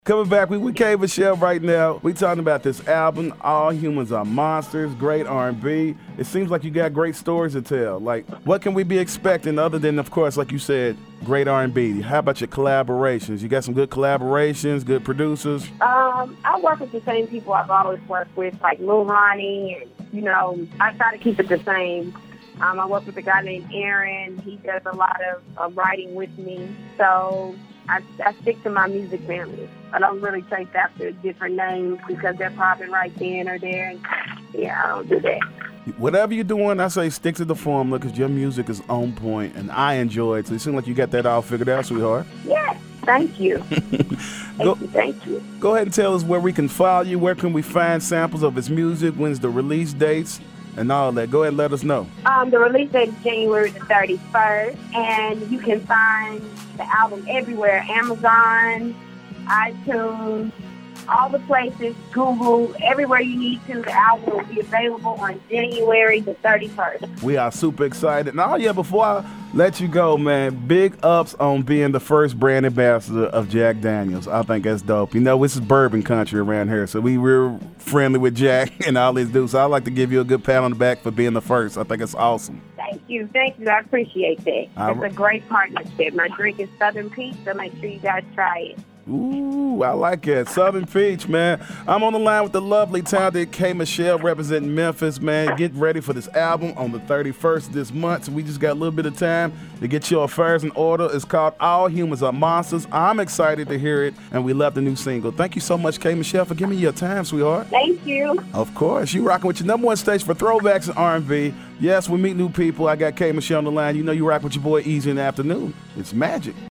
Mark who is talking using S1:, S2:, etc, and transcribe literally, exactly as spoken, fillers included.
S1: Coming back, we with K. Michelle right now. We talking about this album, All Humans Are Monsters, great R and B. It seems like you got great stories to tell. Like, what can we be expecting other than, of course, like you said, great R and B? How about your collaborations? You got some good collaborations, good producers?
S2: Um, I work with the same people I've always worked with, like Lil Ronnie, and, you know, I try to keep it the same. Um, I work with a guy named Aaron. He does a lot of uh, writing with me. So I, I stick to my music family. I don't really chase after different names because they're popping right then or there. And, yeah, I don't do that.
S1: Whatever you're doing, I say stick to the formula because your music is on point and I enjoy it. So it seems like you got that all figured out, sweetheart.
S2: Yes, thank you. thank
S1: go,
S2: you, thank you.
S1: Go ahead and tell us where we can follow you. Where can we find samples of his music? When's the release dates? And all that. Go ahead and let us know.
S2: Um, the release date is January the thirty-first, and you can find the album everywhere: Amazon, iTunes, all the places, Google, everywhere you need to. The album will be available on January the thirty-first.
S1: We are super excited. Now, yeah, before I let you go, man, big ups on being the first brand ambassador of Jack Daniels. I think that's dope. You know, this is bourbon country around here, so we real friendly with Jack and all these dudes. So I'd like to give you a good pat on the back for being the first. I think it's awesome.
S2: Thank you. Thank you. I appreciate that.
S1: All
S2: It's
S1: right.
S2: a great partnership. My drink is Southern Peach, so make sure you guys try it.
S1: Ooh, I like it. Southern Peach, man. I'm on the line with the lovely, talented K. Michelle representing Memphis, man. Get ready for this album on the thirty-first this month. So we just got a little bit of time to get your affairs in order. It's called All Humans Are Monsters. I'm excited to hear it, and we love the new single. Thank you so much, K. Michelle, for giving me your time, sweetheart.
S2: Thank you.
S1: Of course. You rocking with your number one station for throwbacks and R and B. Yes, we meet new people. I got K. Michelle on the line. You know you rock with your boy Easy in the afternoon. It's magic.